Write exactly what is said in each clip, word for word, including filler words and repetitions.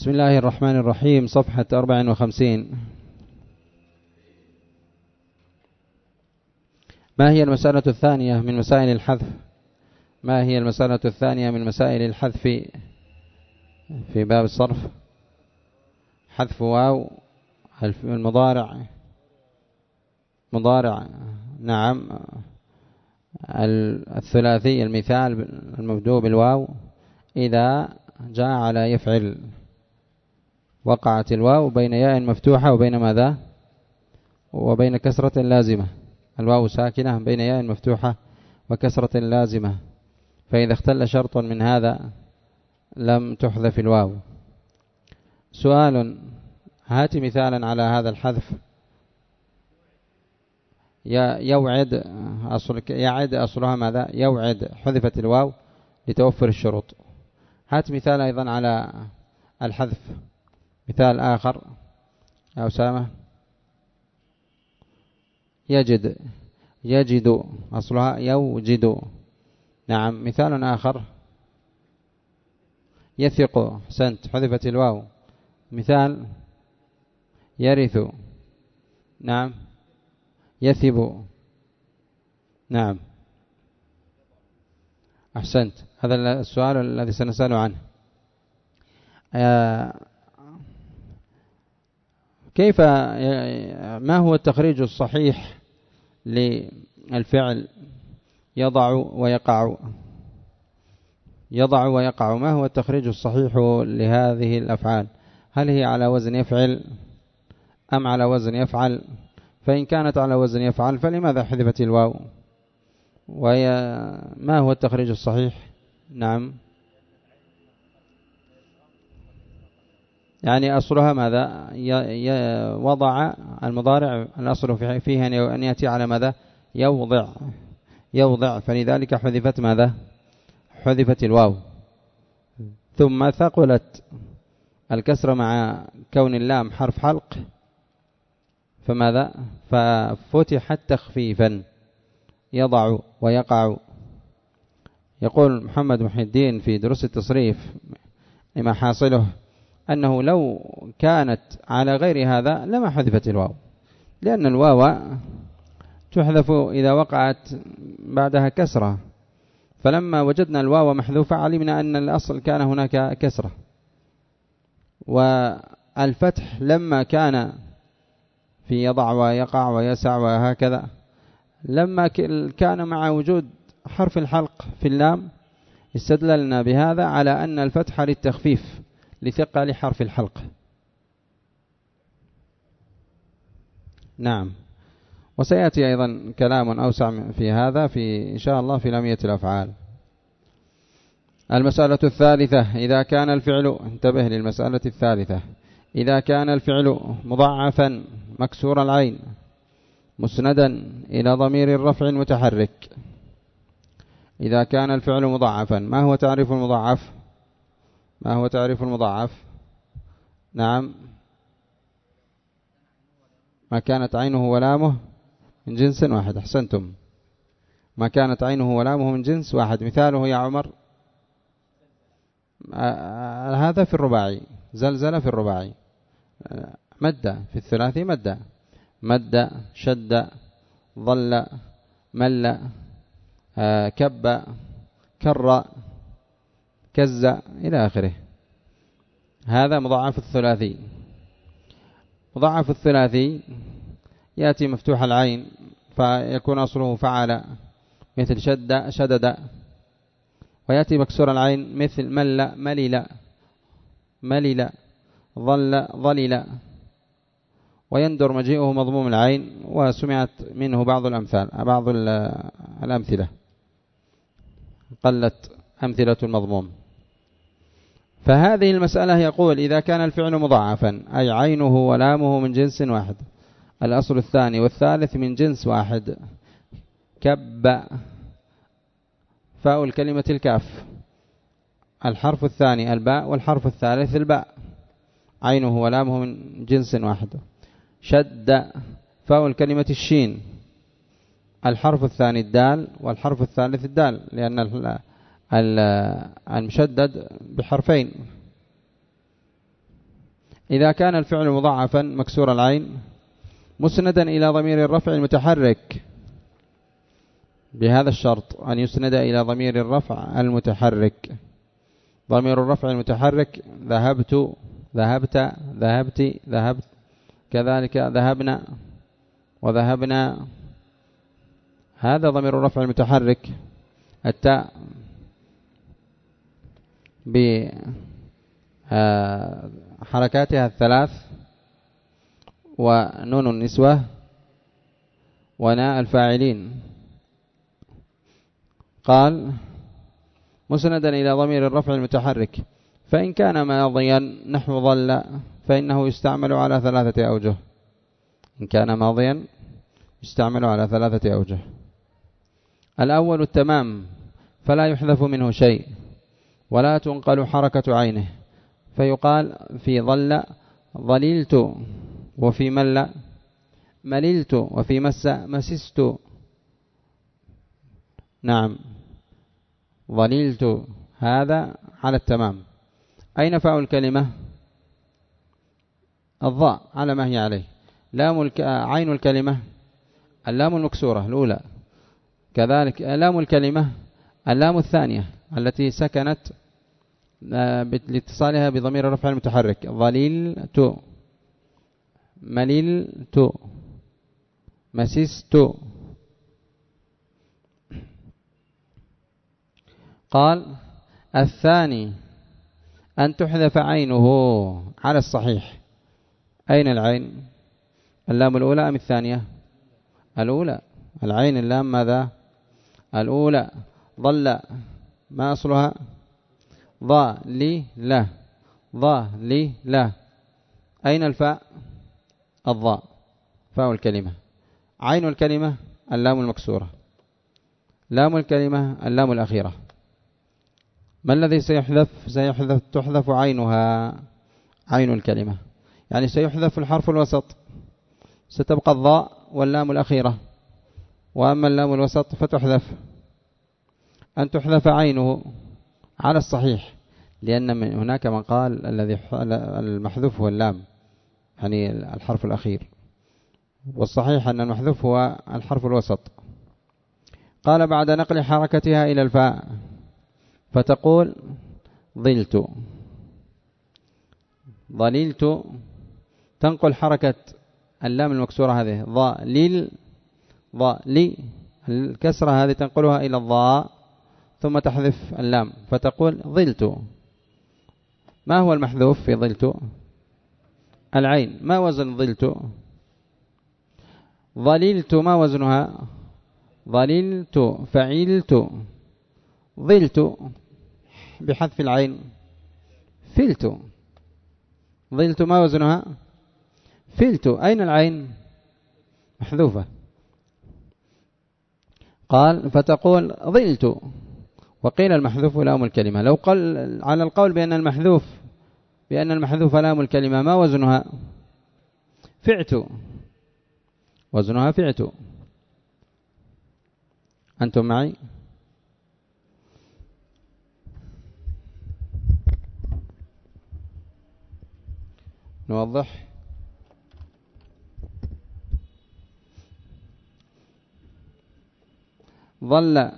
بسم الله الرحمن الرحيم، صفحة أربع وخمسين. ما هي المسألة الثانية من مسائل الحذف؟ ما هي المسألة الثانية من مسائل الحذف في باب الصرف؟ حذف واو المضارع مضارع نعم الثلاثي المثال المبدوء بالواو إذا جاء على يفعل، وقعت الواو بين ياء مفتوحة وبين ماذا؟ وبين كسرة لازمة. الواو ساكنة بين ياء مفتوحة وكسرة لازمة، فإذا اختل شرط من هذا لم تحذف الواو. سؤال: هات مثالا على هذا الحذف. يوعد أصل يعد أصلها ماذا؟ يوعد، حذفت الواو لتوفر الشروط. هات مثال أيضا على الحذف، مثال آخر يا أسامة. يجد، يجد أصلها يوجد. نعم. مثال آخر يثق، سنت، حذفت الواو. مثال يرث، نعم. يثب، نعم أحسنت. هذا السؤال الذي سنسأل عنه. كيف ما هو التخريج الصحيح للفعل يضع ويقع؟ يضع ويقع، ما هو التخريج الصحيح لهذه الأفعال؟ هل هي على وزن يفعل أم على وزن يفعل؟ فإن كانت على وزن يفعل فلماذا حذفت الواو؟ وما هو التخريج الصحيح؟ نعم، يعني أصلها ماذا؟ وضع المضارع الأصل فيها أن يأتي على ماذا؟ يوضع، يوضع، فلذلك حذفت ماذا؟ حذفت الواو. ثم ثقلت الكسر مع كون اللام حرف حلق، فماذا؟ ففتحت تخفيفا، يضع ويقع. يقول محمد محي الدين في دروس التصريف لما حاصله أنه لو كانت على غير هذا لما حذفت الواو، لأن الواو تحذف إذا وقعت بعدها كسرة، فلما وجدنا الواو محذوفة علمنا أن الأصل كان هناك كسرة. والفتح لما كان في يضع ويقع ويسع وهكذا، لما كان مع وجود حرف الحلق في اللام استدللنا بهذا على أن الفتح للتخفيف لثقل حرف الحلق. نعم. وسيأتي أيضا كلام أوسع في هذا في إن شاء الله في لامية الأفعال. المسألة الثالثة: إذا كان الفعل، انتبه للمسألة الثالثة، إذا كان الفعل مضاعفا مكسور العين مسندا إلى ضمير الرفع المتحرك. إذا كان الفعل مضاعفا، ما هو تعريف المضاعف؟ ما هو تعريف المضاعف؟ نعم، ما كانت عينه ولامه من جنس واحد. أحسنتم، ما كانت عينه ولامه من جنس واحد. مثاله يا عمر؟ آه هذا في الرباعي، زلزل في الرباعي. آه مد في الثلاثي، مد مد شد ظل مل آه كب كر كز إلى آخره. هذا مضاعف الثلاثي. مضاعف الثلاثي يأتي مفتوح العين فيكون أصله فعل، مثل شد شدد، ويأتي مكسور العين مثل مل ملل ملل ظل ظلل، ويندر مجيئه مضموم العين، وسمعت منه بعض الأمثال بعض الأمثلة، قلت أمثلة المضموم. فهذه المسألة يقول إذا كان الفعل مضاعفا أي عينه ولامه من جنس واحد، الأصل الثاني والثالث من جنس واحد. كب، فاء الكلمة الكاف، الحرف الثاني الباء، والحرف الثالث الباء، عينه ولامه من جنس واحد. شد، فاء الكلمة الشين، الحرف الثاني الدال، والحرف الثالث الدال، لأن المشدد بحرفين. إذا كان الفعل مضاعفا مكسور العين مسندا إلى ضمير الرفع المتحرك، بهذا الشرط أن يسند إلى ضمير الرفع المتحرك. ضمير الرفع المتحرك ذهبت، ذهبت، ذهبت، ذهبت، كذلك ذهبنا وذهبنا، هذا ضمير الرفع المتحرك. التاء بحركاتها الثلاث، ونون النسوة، وناء الفاعلين. قال مسندا إلى ضمير الرفع المتحرك، فإن كان ماضيا نحو ظل فإنه يستعمل على ثلاثة أوجه. إن كان ماضيا يستعمل على ثلاثة أوجه. الأول التمام، فلا يحذف منه شيء ولا تنقل حركة عينه، فيقال في ظل ظللت، وفي مل مللت، وفي مس مسست. نعم، ظللت، هذا على التمام. أين فاء الكلمة؟ الضاء على ما هي عليه. لام الك... عين الكلمة اللام المكسورة الأولى، كذلك لام الكلمة اللام الثانية التي سكنت لاتصالها بضمير الرفع المتحرك. ظللت، مللت، مسست. قال الثاني أن تحذف عينه على الصحيح. أين العين؟ اللام الأولى أم الثانية؟ الأولى. العين اللام ماذا؟ الأولى. ظل ما أصلها؟ ضا لي لا، ضا لي لا. أين الفاء؟ الضاء، فاء الكلمة. عين الكلمة اللام المكسورة، لام الكلمة اللام الأخيرة. ما الذي سيحذف؟ سيحذف تحذف عينها، عين الكلمة، يعني سيحذف الحرف الوسط، ستبقى الضاء واللام الأخيرة، وأما اللام الوسط فتحذف. أن تحذف عينه على الصحيح، لأن من هناك من قال الذي المحذوف هو اللام، يعني الحرف الأخير، والصحيح أن المحذوف هو الحرف الوسط. قال بعد نقل حركتها إلى الفاء، فتقول ظلت، ظللت، تنقل حركة اللام المكسورة هذه ضاء لل ضاء لي، الكسرة هذه تنقلها إلى الضاء ثم تحذف اللام فتقول ظلت. ما هو المحذوف في ظلت؟ العين. ما وزن ظلت؟ ظللت ما وزنها؟ ظللت، فعلت. ظلت بحذف العين فلت. ظلت ما وزنها؟ فلت. أين العين؟ محذوفة. قال فتقول ظلت. وقيل المحذوف لام الكلمة. لو قال على القول بأن المحذوف بأن المحذوف لام الكلمة، ما وزنها؟ فعت، وزنها فعت. أنتم معي؟ نوضح. ظل،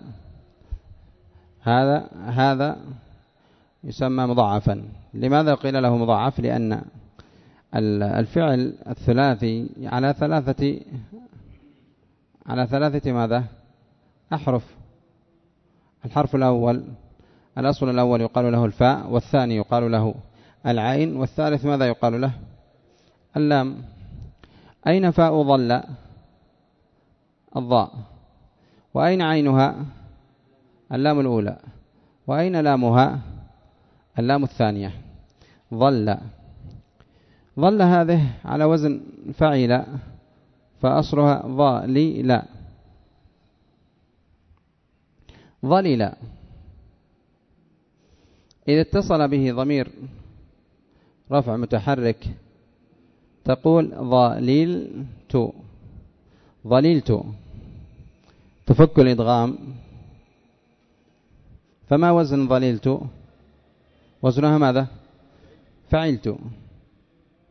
هذا هذا يسمى مضاعفا. لماذا قيل له مضاعف؟ لأن الفعل الثلاثي على ثلاثة على ثلاثة ماذا؟ أحرف. الحرف الأول، الأصل الأول يقال له الفاء، والثاني يقال له العين، والثالث ماذا يقال له؟ اللام. أين فاء ظل؟ الضاء. وأين عينها؟ اللام الأولى. وأين لامها؟ اللام الثانية. ظل، ظل هذه على وزن فعل، فأصلها ظاللا. ظلل إذا اتصل به ضمير رفع متحرك تقول ظللت، ظللت، تفك الإدغام. فما وزن ظللت؟ وزنها ماذا؟ فعلت.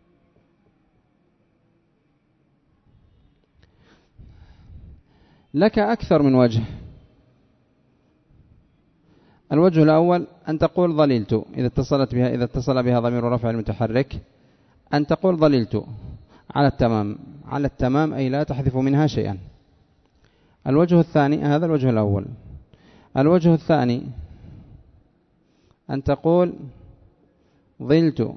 لك أكثر من وجه. الوجه الأول أن تقول ظللت إذا اتصلت بها إذا اتصل بها ضمير رفع المتحرك، أن تقول ظللت على التمام، على التمام أي لا تحذف منها شيئا. الوجه الثاني، هذا الوجه الأول. الوجه الثاني أن تقول ظلت،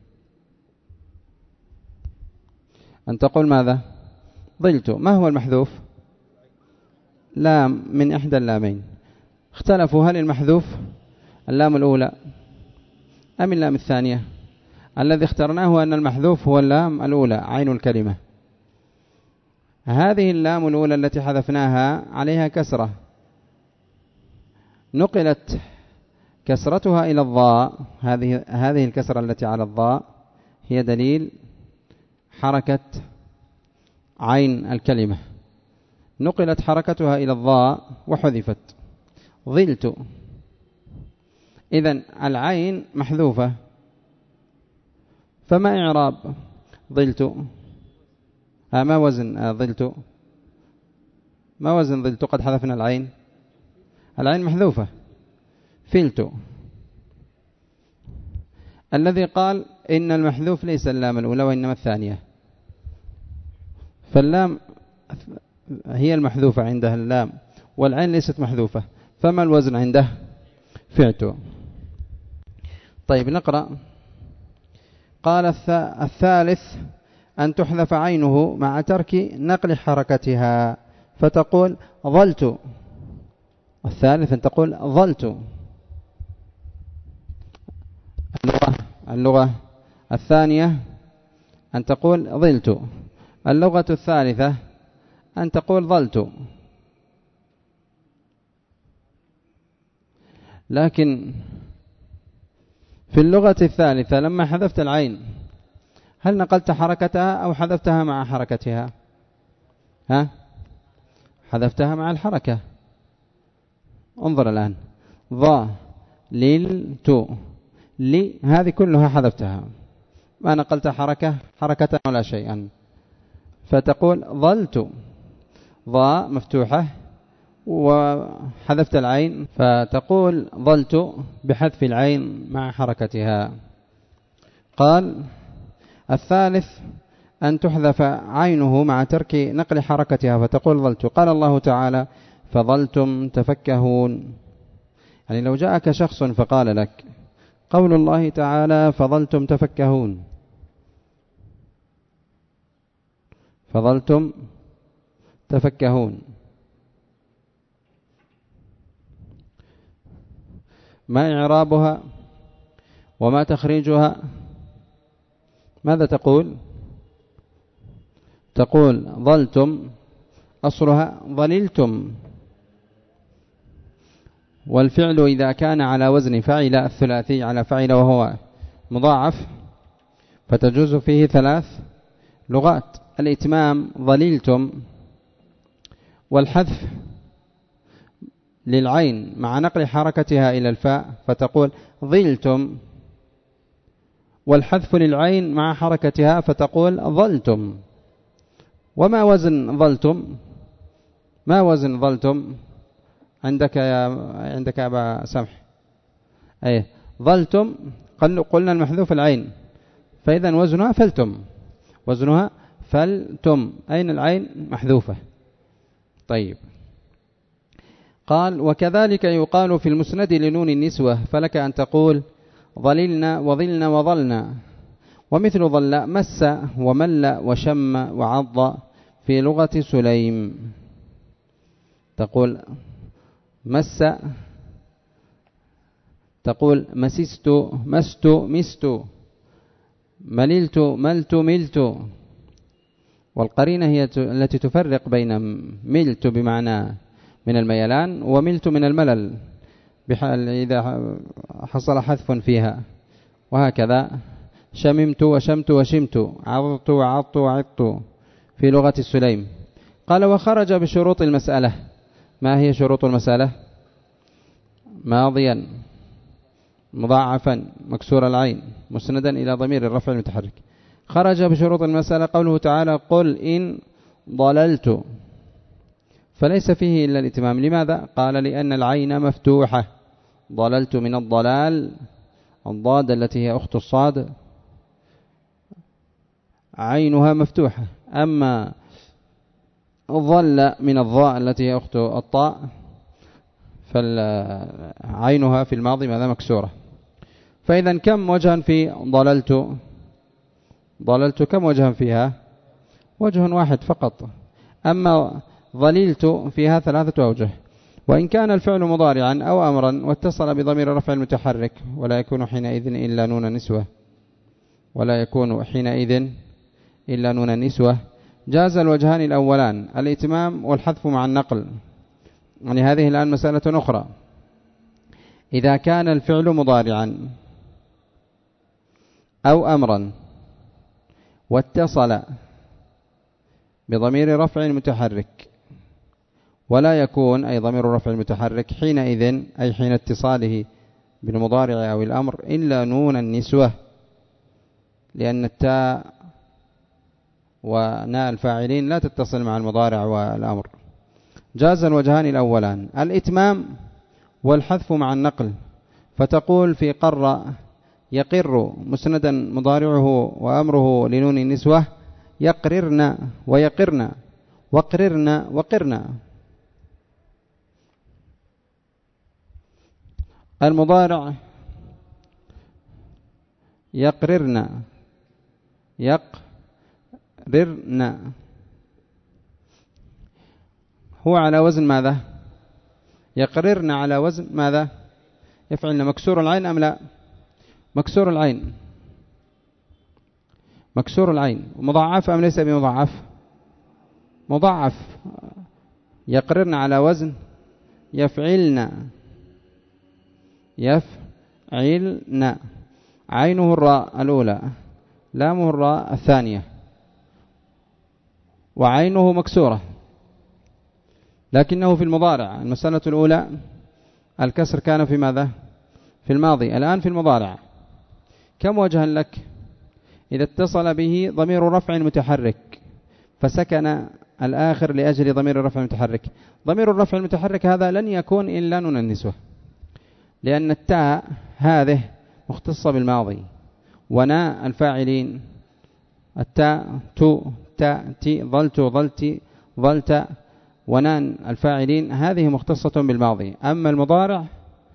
أن تقول ماذا؟ ظلت. ما هو المحذوف؟ لام من إحدى اللامين. اختلفوا هل المحذوف اللام الأولى أم اللام الثانية؟ الذي اخترناه أن المحذوف هو اللام الأولى عين الكلمة. هذه اللام الأولى التي حذفناها عليها كسرة، نقلت كسرتها إلى الضاء. هذه هذه الكسرة التي على الضاء هي دليل حركة عين الكلمة، نقلت حركتها إلى الضاء وحذفت. ظلت، إذن العين محذوفة، فما إعراب ظلت؟ آه ما وزن آه ظلت؟ ما وزن ظلت؟ قد حذفنا العين، العين محذوفة. فلت. الذي قال إن المحذوف ليس اللام الأولى وإنما الثانية، فاللام هي المحذوفة عندها اللام، والعين ليست محذوفة، فما الوزن عنده؟ فعت. طيب نقرأ. قال الثالث أن تحذف عينه مع ترك نقل حركتها فتقول ظلت. الثالث أن تقول ظلت. اللغة, اللغة الثانية أن تقول ظلت. اللغة الثالثة أن تقول ظلت. لكن في اللغة الثالثة لما حذفت العين هل نقلت حركتها أو حذفتها مع حركتها؟ ها؟ حذفتها مع الحركة. انظر الآن، ظا لل تو لي، هذه كلها حذفتها، ما نقلت حركة حركة ولا شيئا. فتقول ظلت، ظا مفتوحة وحذفت العين، فتقول ظلت بحذف العين مع حركتها. قال الثالث أن تحذف عينه مع ترك نقل حركتها فتقول ظلت. قال الله تعالى فظلتم تفكهون، يعني لو جاءك شخص فقال لك قول الله تعالى فظلتم تفكهون، فظلتم تفكهون، ما إعرابها وما تخريجها؟ ماذا تقول؟ تقول ظلتم أصلها ظللتم، والفعل إذا كان على وزن فعل الثلاثي على فعل وهو مضاعف فتجوز فيه ثلاث لغات: الإتمام ظللتم، والحذف للعين مع نقل حركتها إلى الفاء فتقول ظلتم، والحذف للعين مع حركتها فتقول ظلتم. وما وزن ظلتم؟ ما وزن ظلتم عندك يا عندك يا أبا سمح؟ أيه ظلتم قلنا المحذوف العين، فإذا وزنها فلتم، وزنها فلتم، أين العين محذوفة. طيب قال وكذلك يقال في المسند لنون النسوة، فلك أن تقول ظللنا وظلنا وظلنا. ومثل ظل مس ومل وشم وعض في لغة سليم، تقول مس، تقول مسست مست مست، مللت ملت ملت. والقرينة هي التي تفرق بين ملت بمعنى من الميلان وملت من الملل إذا حصل حذف فيها، وهكذا شممت وشمت وشمت، عضت وعضت وعضت في لغة السليم. قال وخرج بشروط المسألة. ما هي شروط المسألة؟ ماضيا مضاعفا مكسور العين مسندا إلى ضمير الرفع المتحرك. خرج بشروط المسألة قوله تعالى قل إن ضللت، فليس فيه إلا الإتمام. لماذا؟ قال لأن العين مفتوحة، ضللت من الضلال، الضاد التي هي أخت الصاد عينها مفتوحة، أما ضل من الضاء التي هي أخت الطاء فعينها في الماضي ماذا مكسورة. فإذا كم وجها في ضللت؟ ضللت كم وجها فيها؟ وجه واحد فقط. أما ضللت فيها ثلاثة أوجه. وإن كان الفعل مضارعا أو أمرا واتصل بضمير رفع المتحرك ولا يكون حينئذ إلا نون نسوة ولا يكون حينئذ إلا نون نسوة جاز الوجهان الأولان الإتمام والحذف مع النقل. يعني هذه الآن مسألة أخرى. إذا كان الفعل مضارعا أو أمرا واتصل بضمير رفع متحرك ولا يكون أي ضمير رفع المتحرك حينئذ أي حين اتصاله بالمضارع أو الأمر إلا نون النسوة، لأن التاء وناء الفاعلين لا تتصل مع المضارع والأمر. جاز الوجهان الأولان الإتمام والحذف مع النقل. فتقول في قر يقر مسندا مضارعه وأمره لنون النسوة يقررن ويقرن وقررن وقرن. المضارع يقررن يقررن هو على وزن ماذا؟ يقررن على وزن ماذا؟ يفعلن. مكسور العين أم لا؟ مكسور العين، مكسور العين. مضاعف أم ليس بمضاعف؟ مضاعف. يقررن على وزن يفعلن يفعلن. عينه الراء الأولى، لامه الراء الثانية، وعينه مكسورة، لكنه في المضارع. المسألة الأولى الكسر كان في ماذا؟ في الماضي، الآن في المضارع. كم وجها لك؟ إذا اتصل به ضمير رفع متحرك فسكن الآخر لأجل ضمير الرفع المتحرك. ضمير الرفع المتحرك هذا لن يكون إلا نون النسوة، لأن التاء هذه مختصة بالماضي، وناء الفاعلين التاء تو تاء تي ظلت ظلت ظلت، ونان الفاعلين هذه مختصة بالماضي. أما المضارع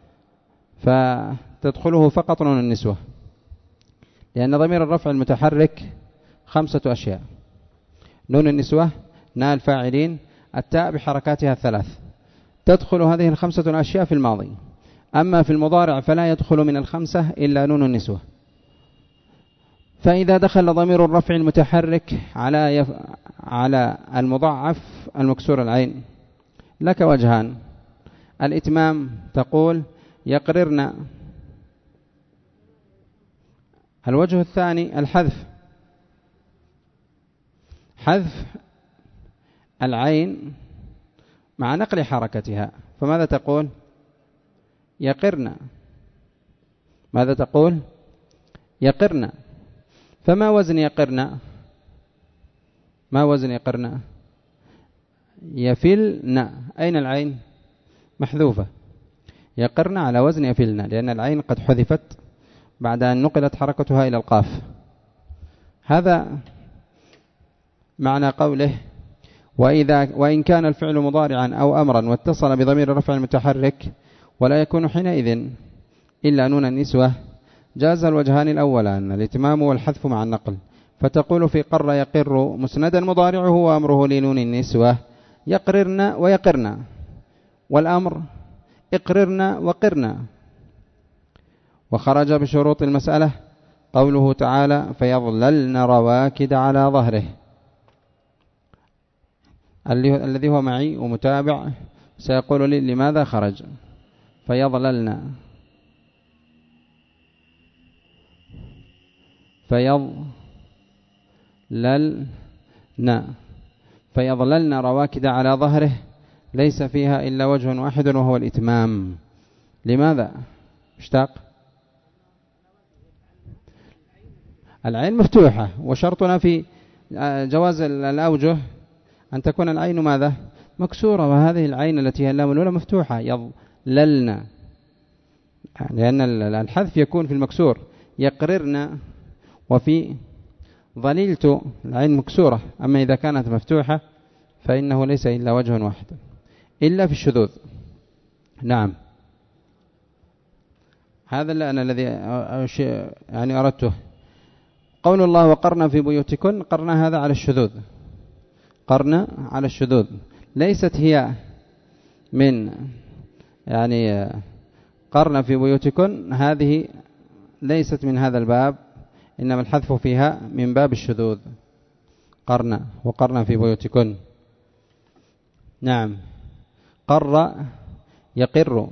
فتدخله فقط نون النسوة، لأن ضمير الرفع المتحرك خمسة أشياء: نون النسوة، ناء الفاعلين، التاء بحركاتها الثلاث، تدخل هذه الخمسة الأشياء في الماضي. أما في المضارع فلا يدخل من الخمسة إلا نون النسوة. فإذا دخل ضمير الرفع المتحرك على يف... على المضاعف المكسور العين لك وجهان: الإتمام تقول يقررن، الوجه الثاني الحذف، حذف العين مع نقل حركتها. فماذا تقول؟ يقرن. ماذا تقول؟ يقرن. فما وزن يقرن؟ ما وزن يقرن؟ يفلن. أين العين؟ محذوفة. يقرن على وزن يفلن، لأن العين قد حذفت بعد أن نقلت حركتها إلى القاف. هذا معنى قوله وإذا وإن كان الفعل مضارعا أو أمرا واتصل بضمير الرفع المتحرك ولا يكون حينئذ إلا نون النسوة جاز الوجهان الأولان الإتمام والحذف مع النقل. فتقول في قر يقر مسندا مضارعه وأمره لنون النسوة يقررن ويقرن، والأمر اقررن وقرن. وخرج بشروط المسألة قوله تعالى فيظللن رواكد على ظهره، الذي هو معي ومتابع سيقول لي لماذا خرج فيظللن. فيظللن فيظللن رواكد على ظهره ليس فيها إلا وجه واحد وهو الإتمام. لماذا؟ اشتاق. العين مفتوحة، وشرطنا في جواز الأوجه أن تكون العين ماذا؟ مكسورة، وهذه العين التي هي اللام الأولى مفتوحة، يضللن، لأن الحذف يكون في المكسور. يقررن، وفي ظللت العين مكسورة. أما إذا كانت مفتوحة فإنه ليس إلا وجه واحد إلا في الشذوذ. نعم، هذا اللي أنا الذي يعني أردته. قول الله وقرنا في بيوتكن، قرنا هذا على الشذوذ، قرنا على الشذوذ، ليست هي من يعني قرنا في بيوتكن، هذه ليست من هذا الباب، إنما الحذف فيها من باب الشذوذ. قرنا وقرنا في بيوتكن. نعم، قر يقر،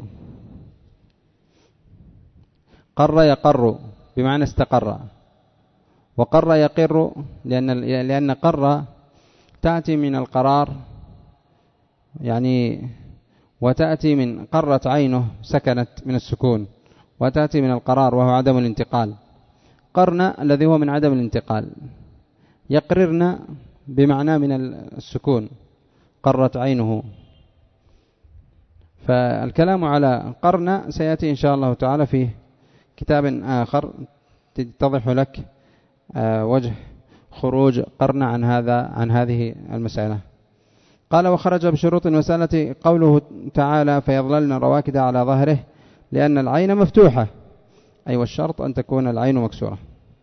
قر يقر بمعنى استقر، وقر يقر لأن لأن قر تأتي من القرار يعني، وتأتي من قرت عينه سكنت من السكون، وتأتي من القرار وهو عدم الانتقال. قرنا الذي هو من عدم الانتقال، يقررنا بمعنى من السكون، قرت عينه. فالكلام على قرنا سيأتي إن شاء الله تعالى في كتاب آخر تتضح لك وجه خروج قرنا عن هذا عن هذه المسألة. قال وخرج بشروط المسألة قوله تعالى فيظللن رواكد على ظهره، لأن العين مفتوحة، أي والشرط أن تكون العين مكسورة.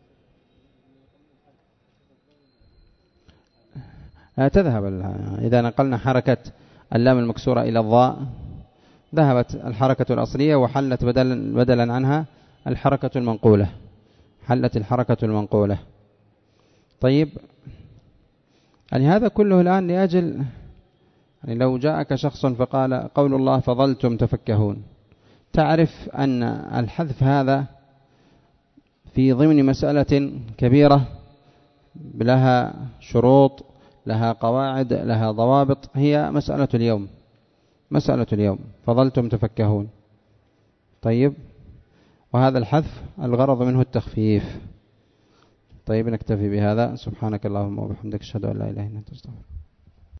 تذهب إذا نقلنا حركة اللام المكسورة إلى الضاء، ذهبت الحركة الأصلية وحلت بدلا, بدلا عنها الحركة المنقولة، حلت الحركة المنقولة. طيب، يعني هذا كله الآن لأجل يعني لو جاءك شخص فقال قول الله فظلتم تفكهون، تعرف أن الحذف هذا في ضمن مسألة كبيرة لها شروط، لها قواعد، لها ضوابط، هي مسألة اليوم، مسألة اليوم فظلتم تفكهون. طيب، وهذا الحذف الغرض منه التخفيف. طيب، نكتفي بهذا. سبحانك اللهم وبحمدك، اشهد ان لا اله الا انت استغفرك.